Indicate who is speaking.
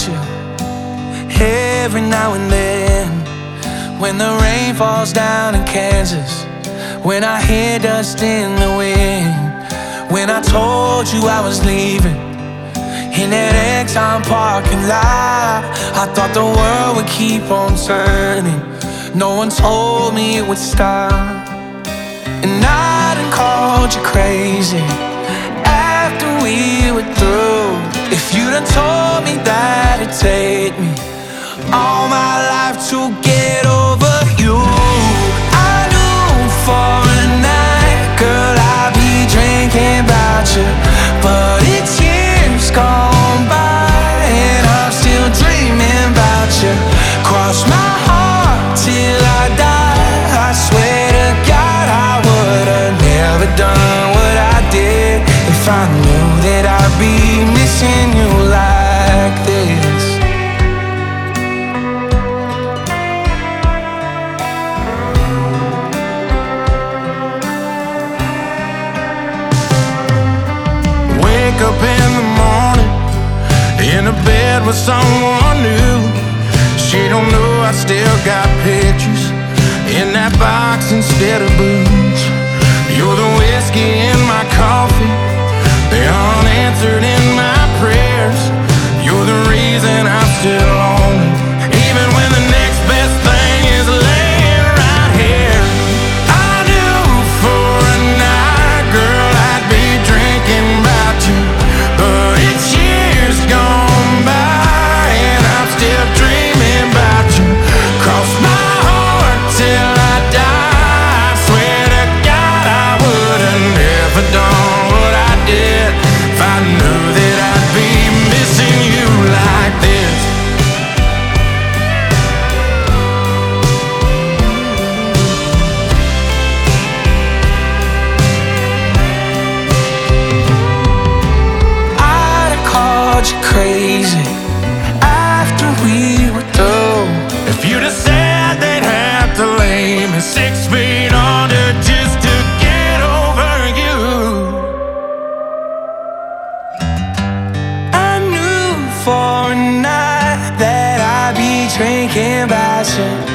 Speaker 1: about you every now and then. When the rain falls down in Kansas, when I hear dust in the wind, when I told you I was leaving in that Exxon parking lot, I thought the world would keep on turning. No one told me it would stop. And I done called you crazy after we were through. If you'd have told me that it'd take me all my life to get over you, I knew for a night, girl, I'd be drinking about you. But it's years gone by and I'm still dreaming about you. Cross my heart till I die. I swear to God I would've never done what I did if I knew that I'd be missing you like this.
Speaker 2: Wake up in the morning in a bed with someone new. She don't know I still got pictures in that box instead of booze. You're the whiskey in my coffee, the unanswered in my prayers. You're the reason I'm still lonely, even when the next best thing is laying right here. I knew for a night, girl, I'd be drinking about you. But it's years gone by and I'm still dreaming about you. Cross my heart till I die. I swear to God I would've never done what I did if I knew that I'd be missing you like this.
Speaker 1: I'd have called you crazy after we were through.
Speaker 2: If you'd have said they'd have to lay me 6 feet under just to get over you,
Speaker 1: I knew for a night that I'd be drinking about you.